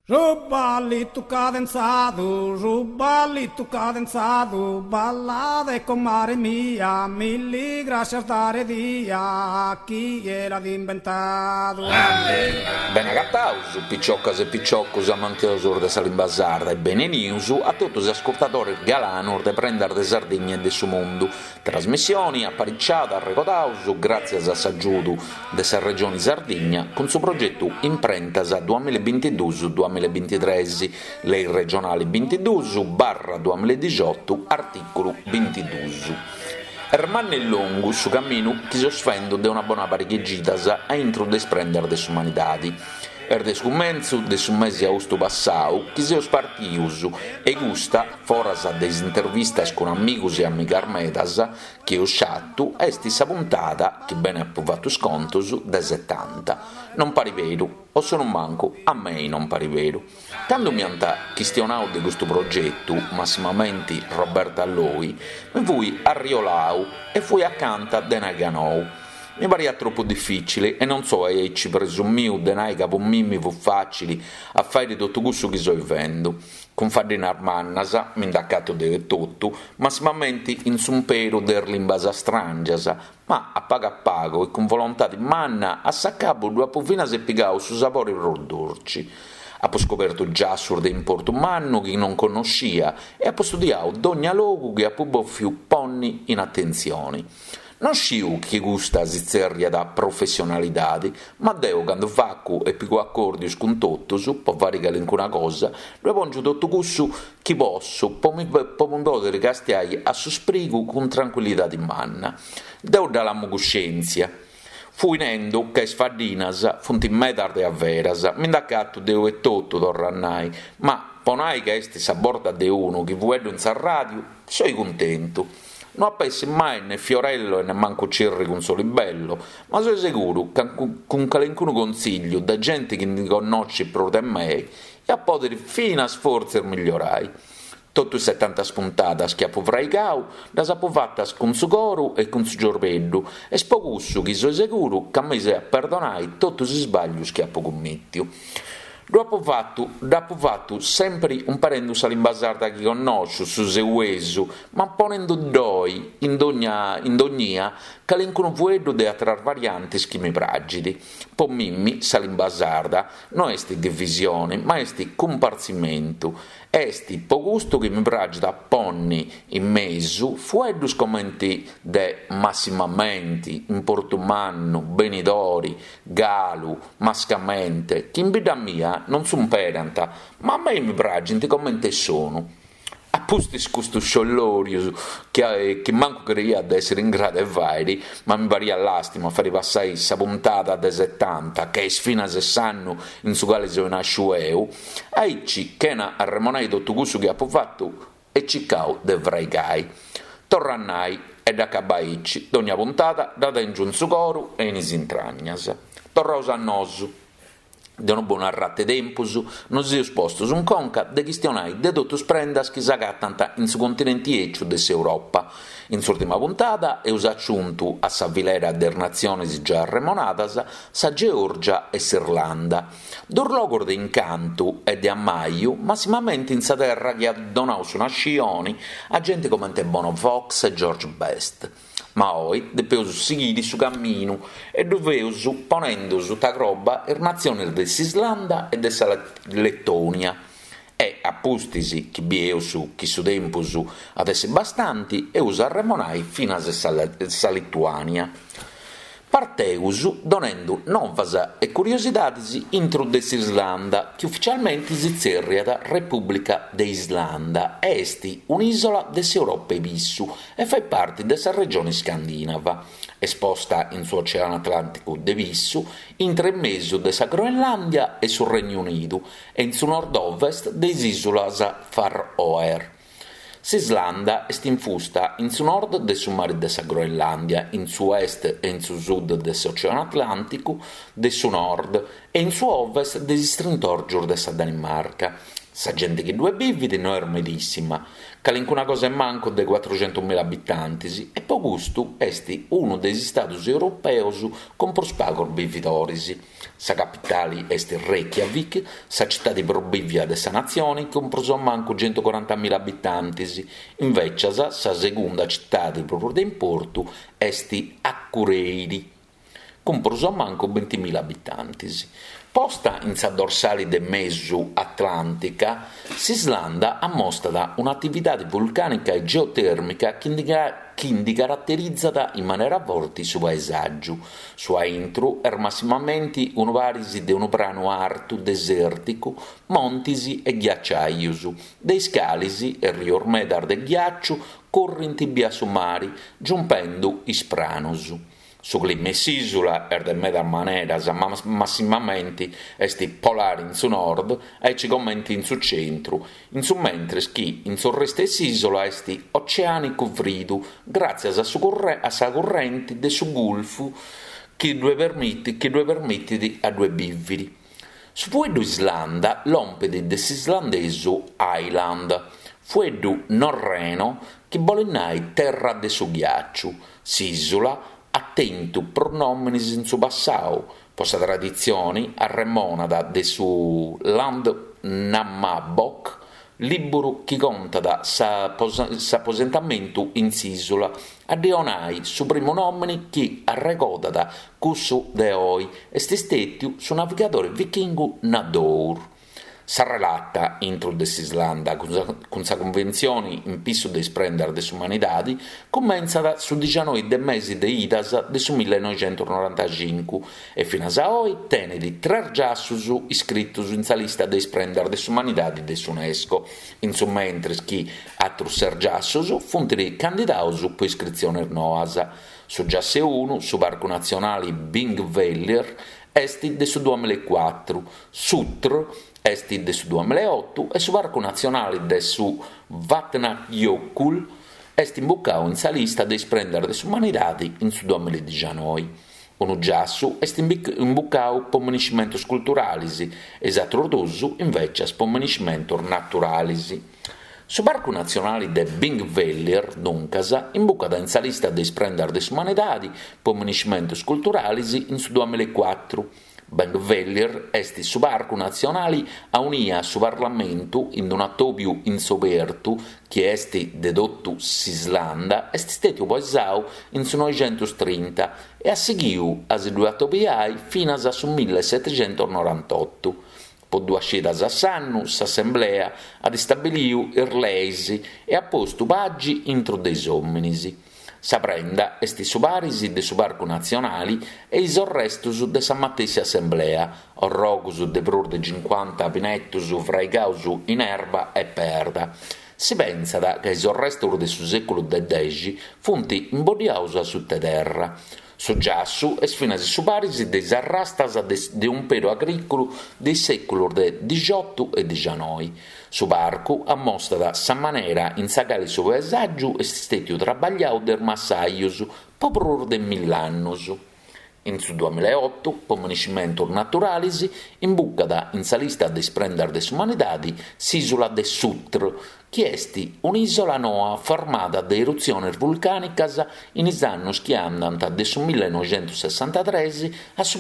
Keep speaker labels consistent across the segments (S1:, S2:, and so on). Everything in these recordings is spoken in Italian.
S1: Rubalito cadenzado, ballade con mare mia, milli grazie dare dia, chi era inventato.
S2: Bene agattausu, picciocas e picciocos amanti de Salimbasarda e bene news a tutti gli ascoltatori galano de prendere de Sardegna e de su mondo. Trasmissioni apparicciate a Recodausu grazie a s'aggiudu de sa regione Sardegna con suo progetto Imprentas 2022-2023, lei regionale 22/2018, articolo 22. Ermanne longo su cammino chi si osfendo de una buona paricheggitas a intro de sprendere de sumanidadi. De scummenzu de su mese augusto passau, chi si spartius e gusta, foras des intervistas con amigos e amigas medas, che ho sciattu, esti sa puntata, che bene ha provato scontos, de 70. Non pari vero, o sono manco, a me non pari vero. Quando mi anta questionau di questo progetto, massimamente Roberto Alloi, mi fui a Riolau e fui accanto a Denaganou. Mi paria troppo difficile e non so e ci presumiu denai capo mimmi fu facili a fare tutto questo che sto vivendo. Con Ferdinand Mannasa, mi indaccato di tutto, massimamente in sumpero dell'imbasa strangiasa, ma a pago e con volontà di manna a saccapo due appofina se pigau su sapori rodorci. Ha scoperto già surde in Porto Manno che non conoscia e ha studiato d'ogni luogo che ha più ponni in attenzioni. Non sciu chi gusta zizzeria da professionalità, ma deo quando facco e pico accordius con tutto su, può fare che una cosa, lo pongio tutto questo chi posso, poi mi poter castiai a sosprigo con tranquillità di manna. Deo dall'amo coscienza. Fuinendo che sfadinas, funti metarde a veras, mi indaccato deo e tutto tornai, ma ponai che esti saborda de uno che vedo in radio, sei contento. Non appaessi mai né fiorello e ne manco cirri con solibello, ma sono sicuro che con qualunque consiglio da gente che ne conosce pro te me e a poter fino a sforzi migliorai. Tutto i 70 spuntate schiaffo fraicau, da sapo fatta con su coro e con su giorveddu, e spocussu che sono sicuro che a me se perdonai tutti i sbagli schiaffo commettio. Dopo fatto sempre un parendus all'imbasarda che conosco su seuesu, ma ponendo doi in ognia che l'incuno vuedo de atrar varianti schimi pragidi. Po mimmi salimbasarda non esti divisione, ma esti comparzimento. Esti po gusto che mi pragida ponni in mesu, fueddus commenti de massimamenti, in portumanno, benidori, galu, mascamente, che in vita mia non son peranta, ma a me mi pragidi commenti sono. Appustis questo sciollorius che manco creia ad essere in grado e vairi, ma mi paria l'astimo a fare passare sa puntata de 70 che è sfina 60 in su quale sono nasciueu, aici che na arremonai tutto questo che ha fatto e ciccau de vraicai. Torrannai ed accabaici d'ogni puntata data in giù in su coro e in isintragnas. Torraus a nosu. De una buona ratte tempus, non si esposto su un conca de questionai de tutto sprendas che s'agattanta in su continenti eccio de Europa. In s'ultima puntata eus aggiunto a sa vilera der naziones già remonatas sa Georgia e s'Irlanda. D'orlogor de incanto e de ammaio, massimamente in sa terra che ha donato su nascioni a gente come te Bono Fox e George Best. Ma oi depeus seguire su cammino e doveus ponendo su ta roba er nazione dell'Islanda e della Lettonia e appustisi chi bieus chi su tempus adesse bastanti e us arremonai fino a sa Lituania. Parteus donendo novas e curiosidades intro dell'Islanda, che ufficialmente si zerriata Repubblica de Islanda, esti un'isola dell'Europa e bissu e fa parte della regione scandinava, esposta in su Oceano Atlantico de bissu, in tre mesi della Groenlandia e sul Regno Unito e in su nord-ovest delle isole Faroe. S'Islanda est infusta in su nord de su mare de sa Groenlandia, in su est e in su sud dell'Oceano Atlantico, de su nord e in su ovest de strintorgiur de sa Danimarca. Sa gente che due bividi non è medissima, calincuna cosa è manco dei 400.000 abitanti, e po gusto esti uno dei stati europei con prospagor bivitorisi. Sa capitale esti Reykjavik, sa città di probivia de sa nazione con proso manco 140.000 abitanti, invece sa seconda città di proprio d'importo esti Akureyri, con proso manco 20.000 abitanti. Posta in sa dorsale de Mesu Atlantica, s'Islanda ammostra un'attività vulcanica e geotermica che caratterizza in maniera forte il suo paesaggio. Sua intro è massimamente un varisi di un brano arto desertico, montisi e ghiacciaiusu, dei scalisi e riormedar del ghiaccio correnti via su mari, giumpendo ispranusu. Su clima s'isola è del medar manera massimamente esti polari in su nord e ci commenti in su centro, in su mentre chi in su resto dell'isola esti oceanico frido grazie a sa corrente de su gulfo che due permette a due bividi. Su fuedo Islanda l'ompede dell'islandeso Island, fuedo norreno che bolenai terra de su ghiaccio, s'isola attento pronomini in su passau, posa tradizioni a remonada de su land Namabok, libero chi conta da s'apposentamento in s'isola, a deonai su primo nomine che arrecoda da cusso de oi e stestettiu su navigatore vichingo Nadour. S'arrelatta intro dell'Islanda con sa convenzione in pisso de sprendere de umanidadi commenza su 19 de mesi de idas de su 1995 e fino a oggi tene di 3 giassus iscritti in sa lista de sprendere de umanidadi de UNESCO, in su mentre chi altri sergiassus funtili candidaus per iscrizione noasa. Su giasse 1 su Parco Nazionale Bingvellir esti de su 2004, Sutr esti de su 2008 e su Parco Nazionale de su Vatnajökull esti imbuccau in sa lista de sprendere de umanidadi in su 2019. Unu giassu esti imbuccau po meniscimentos culturalis e s'atro dosu invece po meniscimentos naturalis. Su Parco Nazionale de Bingvellir, duncas, imbuccada in sa lista de sprendere de umanidadi po meniscimentos culturalis in su 2004. Bingvellir esti su Parco Nazionale a unia su Parlamento in un attobiu insobertu che esti dedottu s'Islanda esti stetiu poesau in su 930 e a seguiu a si due attobiai fino a su 1798. Po due scedas a s'annu s'assemblea ad stabiliu irleisi e a postu paggi intro dei omminisi. Sa prenda esti su parisi de su Parco Nazionale e is restus de sa matessi assemblea, orrogus de prur de 50 pinettus fraigaus in erba e perda. Si pensa che is restus de su secolo X funti imbodiaus su terra. Su giassu es fina su parisi de arrastas de un pero agricolo dei secoli de XVIII e XIX. Su parco ammostra sa manera in sagale su paesaggio e stetiu trabagliau der massaius poprur de 1000 annus. In su 2008, po meniscimentos naturalis, imbuccada in sa lista de sprendere de umanidadi s'isola de Sutr, che esti un'isola noa formata da eruzioni vulcanicas in is annos che andant de su 1963 a su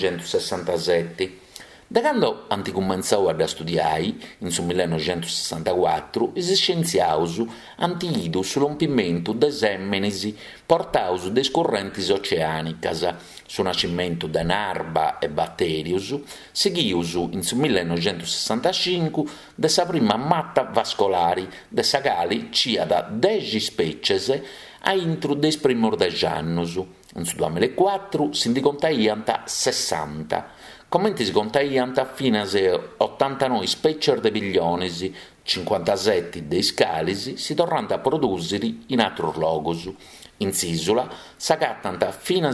S2: 1967. Da quando anticumenzau a studiare, in su 1964, is scienziaus antiidu su rompimento de semmenisi portaus des correntes oceanicas, su nascimento de narba e batterius, seguius in su 1965 de sa prima matta vascolari de sa gali cia da 10 species a intro des primors annus. In su 2004 si contagliant 60. Commenti si contaiant fino a 89 specie de piglionesi, 57 dei scalisi si tornant a produrre in altri logos. In s'isola s'agattant fino a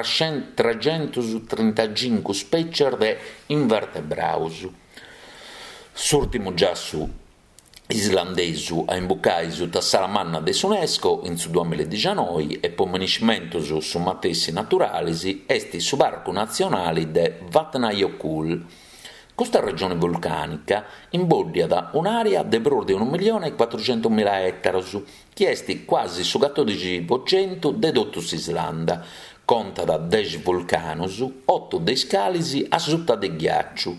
S2: 335 specie de invertebraus. S'ultimo giassu islandesu a imbuccai su Salamanna de UNESCO in su 2019 e po meniscimentos su matessi naturalis esti su Parco Nazionale de Vatnajökull. Questa regione vulcanica imboglia da un'area di più di 1.400.000 ettari, che è quasi su 14% di tutta l'Islanda, conta da 10 vulcanus, 8 dei scalisi a sutta di ghiaccio,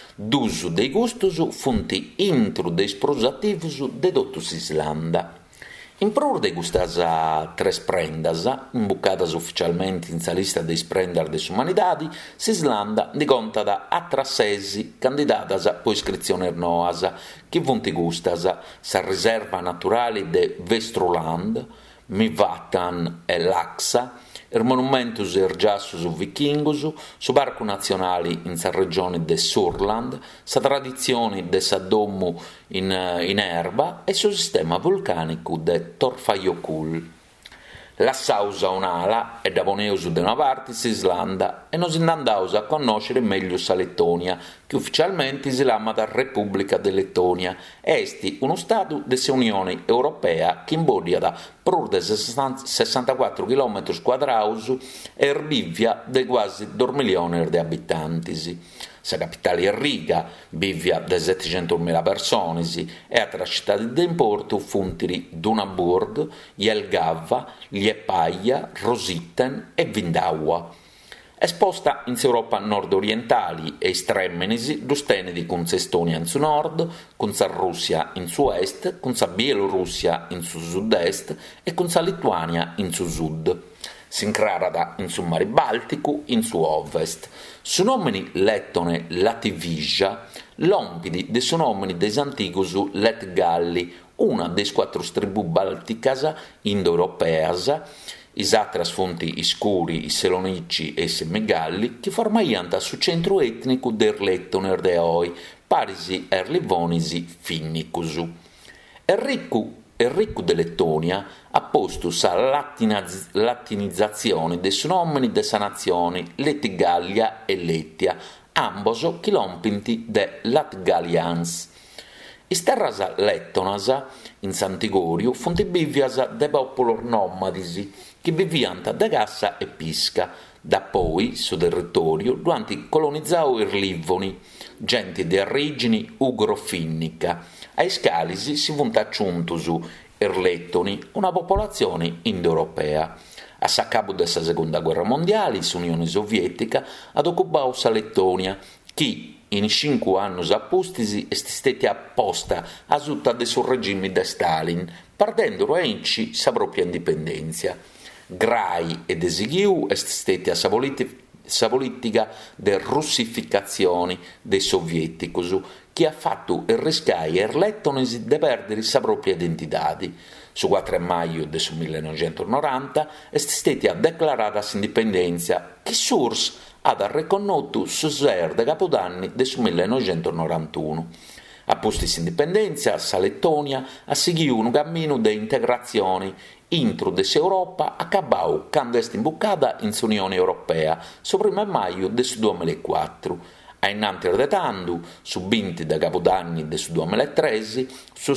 S2: 2 dei gustus funti intro dei sprosativus di tutta l'Islanda. In prur de gustas tres prendas, imbucadas ufficialmente in sa lista dei sprender des umanidadi, s'Islanda di conta a trassesi candidatas po iscrizione noas, che vunti gustas, sa riserva naturale de Vestruland, Mivatan e Laxa, monumentus ergiassus vichingus, su barcu nazionali in sa regione de Surland, sa tradizione de sa domu in erba e su sistema vulcanico de Torfaiocul. La sausa un'ala è da poneus de una parte s'Islanda e nos indandaus a conoscere meglio sa Lettonia, che ufficialmente si chiama da Repubblica de Lettonia, esti uno stato dell'Unione Europea che imbodia da più di 64 km quadraus e erbivia di quasi 2 milioni di abitanti. Sa capitale è Riga, bivia di 700.000 persone e altre città di importo funtiri Dunaburg, Jelgava, Liepaja, Rositten e Vindaua. Esposta in Europa nord-orientali e estremenisi, dustenedi con sa Estonia in su nord, con sa Russia in su est, con sa Bielorussia in su sud-est e con sa Lituania in su sud. S'incrarada in su mare Baltico in su ovest. Su nomini lettone Lativisia, lompidi de su nomini des antigus Let Galli, una des 4 tribù balticas indoeuropeas, is atras fonti iscuri, i selonici e i semigalli, che formaiant su centro etnico der lettoner de oi, parisi er livonisi finnicus. Enrico de Lettonia ha posto sa latinizzazione dei nomini de sa nazione Lettigallia e Lettia, ambos chilompinti de Latgalians. Is terras lettonas in Sant'Igorio funt bivias de popolor nomadis, che viviant de cassa e pisca, da poi su territorio durante colonizzau ir Livoni, gente di origini ugro-finnica. Ai scalisi si funt acciuntus ir lettoni, una popolazione indoeuropea. A sa capo della seconda guerra mondiale, l'Unione Sovietica ad occupau sa Lettonia, che in 5 anni appustisi est stata apposta a sutta de sul regime de Stalin, perdendo enci sa propria indipendenza. Grai e desighiu est stata sa politica de russificazione dei sovieticus, che ha fatto rischiare er lettonesi de perdere sa propria identità. Su 4 maggio del 1990 è stata declarata l'indipendenza, che Surs ha riconosciuto su Sver de Capodanni del 1991. A posti di indipendenza, sa Lettonia ha seguito un cammino di integrazione intro dell'Europa accabau quando è imbucata in Unione Europea, su 1 maggio del 2004. A innanti retandu, su 20 da Capodanni del 2013, su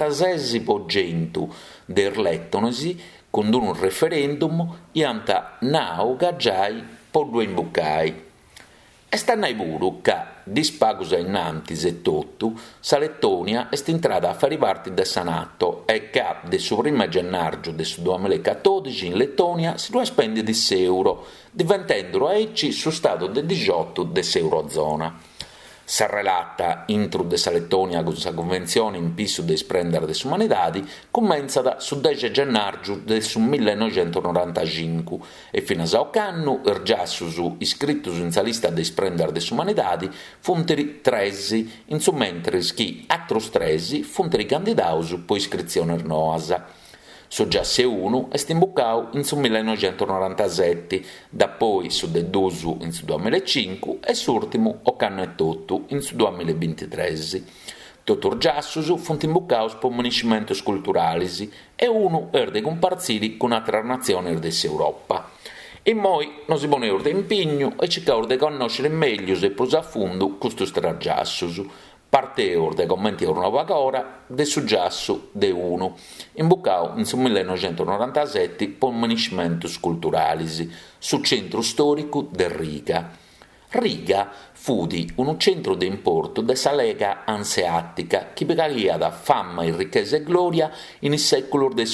S2: 66% dei lettonesi, con un referendum, ianta nau gaggiai po 2 imbuccai. E stanno pure che, dispagus innantis e tutto, sa Lettonia è entrata a fare parte del Senato e che del suo 1 gennaio del 2014 in Lettonia si lo spende di euro, diventando ecci su stato del 18 dell'Eurozona. Sa relata intro de sa Lettonia con sa convenzione in piso de sprender des umanidadi commenzata su 10 gennaio del 1995 e fino a saucannu ergiassus iscrittus in sa lista de sprender des umanidadi funteri 13, in su mentre chi atros 13 funteri candidaus po iscrizione noasa. Su già C1 è imbuccau in su 1997, da poi su del 2 in su 2005 e s'ultimo Occanno e Tottu in su 2023. Tutto giassus funt imbuccaus per municimentos culturalis e uno erde comparzili con altre nazioni dell'Europa. E noi non si poneur de impegno e cercaur de conoscere meglio e più a fondo questo giassus. Parteur de commenti una vaga ora de su giasso de uno, imbuccau in su 1997 per municimentos culturalis, su centro storico de Riga. Riga fudi un centro di importo della Lega Anseattica che pagaria da fama e ricchezza e gloria in il secolo de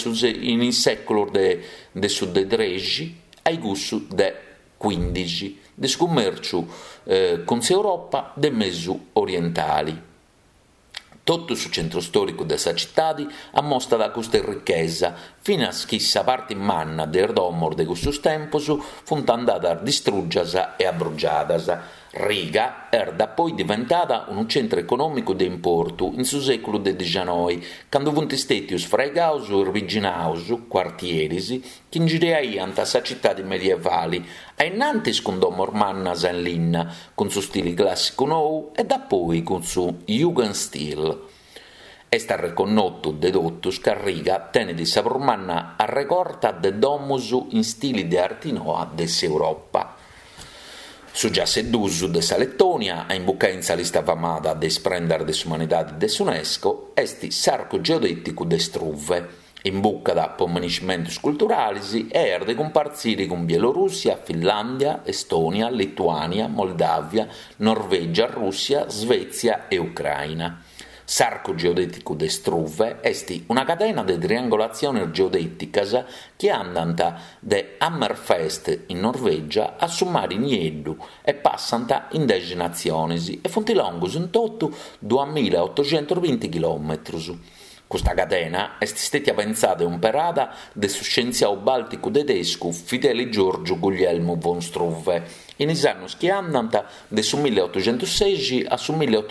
S2: sud Dregi ai gussu de 15 del commercio con l'Europa dei mesi orientali. Tutto sul centro storico della città ammostra da questa ricchezza, fino a schissa parte manna del domor de questo tempo fu andata a distruggersi e abbrugiata. Riga era poi diventata un centro economico di importo in su secolo XIX, quando furono stati sfregaus e originaus quartieri che ingiriaiano la città medievali, e innanzi con domor manna in linna, con suo stile classico nuovo e da poi con suo Jugendstil. È stato riconosciuto dedotto che Riga tiene di sapormanna a recorta de domus in stili di arte nuova dell'Europa. Su già seduso della Lettonia, a imbucare in sa lista famata de sprendere dell'umanità dell'UNESCO, esti sarco geodetico de Struve, in bucca da pommeniscimenti culturali e er de comparsiri con Bielorussia, Finlandia, Estonia, Lituania, Moldavia, Norvegia, Russia, Svezia e Ucraina. Sarco geodetico de Struve esti una catena di triangolazioni geodeticas che andano de Hammerfest in Norvegia a Summare in Ieddu e passano in 10 nazioni e fontilongus in tutto 2820 km. Questa catena è stata pensata e operata dal scienziato baltico tedesco Fidel Giorgio Guglielmo von Struve in gli anni che andano dal 1806 al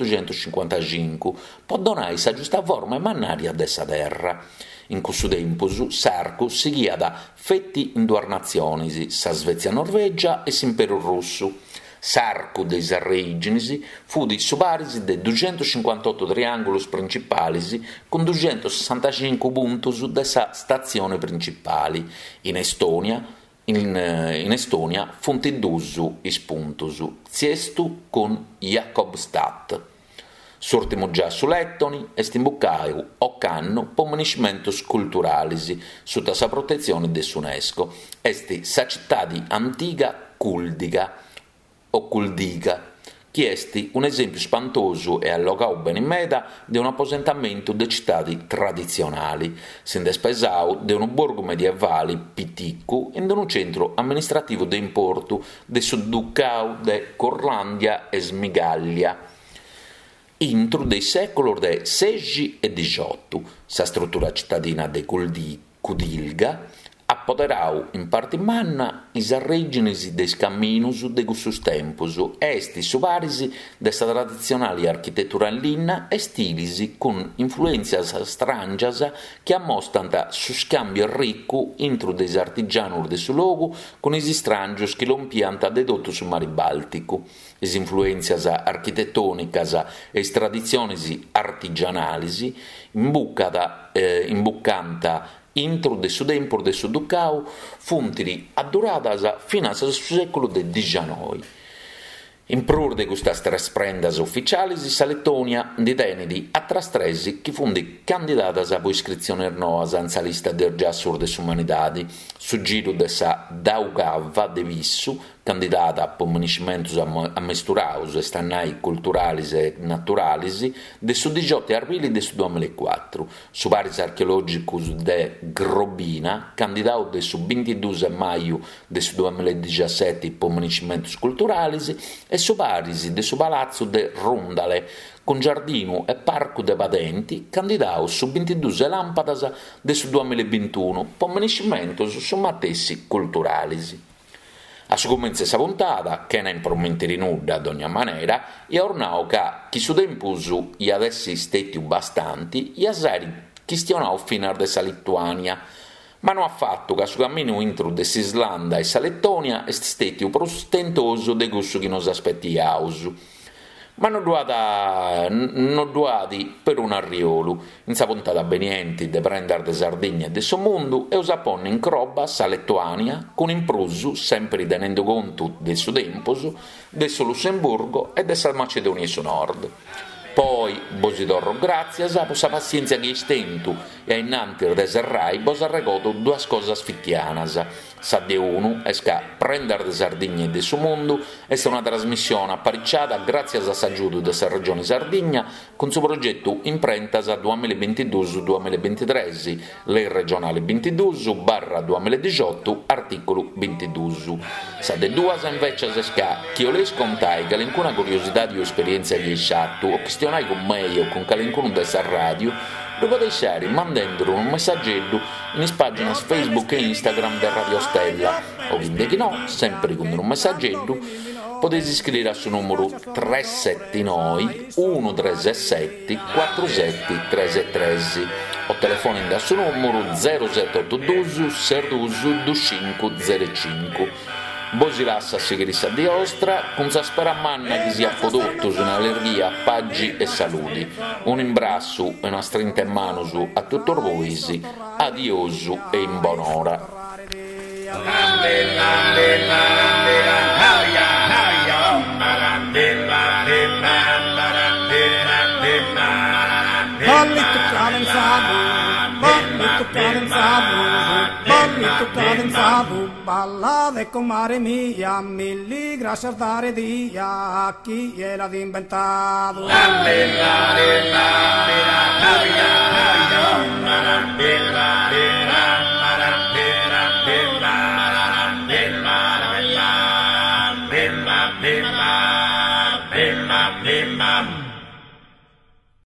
S2: 1855 per donare la giusta forma e mannaria della terra. In questo tempo Sarco si guida da fetti in due nazioni, la Svezia-Norvegia e l'impero russo. Sarco dei origini fu di subarisi dei 258 triangoli principali con 265 punti della stazione principale. In Estonia furono due ispunti, Ziestu con Jakobstadt. Sortimo già su Lettoni e stimbuccai o canno pommeniscimenti culturali sotto la protezione dell'UNESCO. Esti sa città di antica Culdica o Culdica, che esti un esempio spantoso e allogau bene in meta di un apposentamento de città tradizionali, sin despesau de un borgo medievale piticco in un centro amministrativo de importo de Sudducau de Corlandia e Smigaglia. Intro dei secoli de XVI e XVIII, sa struttura cittadina de Cudilga appoderau in parte manna is origines des camminus de gustus tempus, esti subarisi dessa tradizionale architettura in linna e stilisi con influenzias strangias che ammostrano su scambio ricco intro des artigianus de su logu con is strangios che lompianta dedotto sul mare Baltico. Is influenzias architettonicas e is tradizionis artigianalis imbuccanta intro de su tempo de su ducau funtiri adduradas fino al secolo XIX. In prur de queste tre sprendas ufficiali, sa Lettonia ditenidi a trastresi che fundi candidatas a iscrizione noas in sa lista del già sur de sumanidadi, su giro de sa Daugava de Vissu, candidata a pommeniscimentos ammesturaus e stannai culturalis e naturalis, de su 18 arvili de su 2004, su baris archeologicus de Grobina, candidato de su 22 maio de su 2017 pommeniscimentos culturalis, e su baris de su palazzo de Rondale, con giardino e parco de patenti, candidato su 22 lampadas de su 2021, pommeniscimentos su matessi culturalis. A su comenzo sa puntata, che non prometteri nulla ad ogni maniera, e ornao che chi su tempus gli avessi stati bastanti, gli asari questionau fino a dessa Lituania, ma non ha fatto che su cammino intro dessa Islanda e sa Lettonia è stato prostentoso de gusto che nos aspettiaus. Ma non duati per un arriolu, in sa puntata benienti de prendere de Sardegna e de so mondo e usapone in croba sa Lettuania con imprusu, sempre tenendo conto del suo tempus, del suo Lussemburgo e della Macedonia su nord. Poi, Bosidorro grazias, a sa pazienza che stento e a innanti de serrai vos arregoto due cose sfittianas, Sa de unu, esca Prendere de Sardigna e de su mundu, è una trasmissione apparicciata grazie all'aggiuto della Regione Sardegna con suo progetto Imprentas 2022-2023, lei regionale 22/2018, articolo 22. Sa de due invece esca chi le scontai che alcuna curiosità di esperienza di esatto o questionai con me o con qualcuno della radio, lo potete lasciare mandando un messaggetto in pagine Facebook e Instagram del Radio Stella, o quindi che no, sempre con un messaggetto, potete iscrivere al suo numero 379 137 47 o telefonando dal suo numero 0782 Serdusu 2505. Voi si lascia a seguire di ostra, con sa speramanna che sia prodotto su un'allergia, paggi e saluti. Un imbrasso e una strinta in mano su a tutto voi, adiosu e in buon'ora.
S1: Cadenzato, ballate con mare mia, milli grazie a dare dia a chi gliel'ha inventato. Bimba,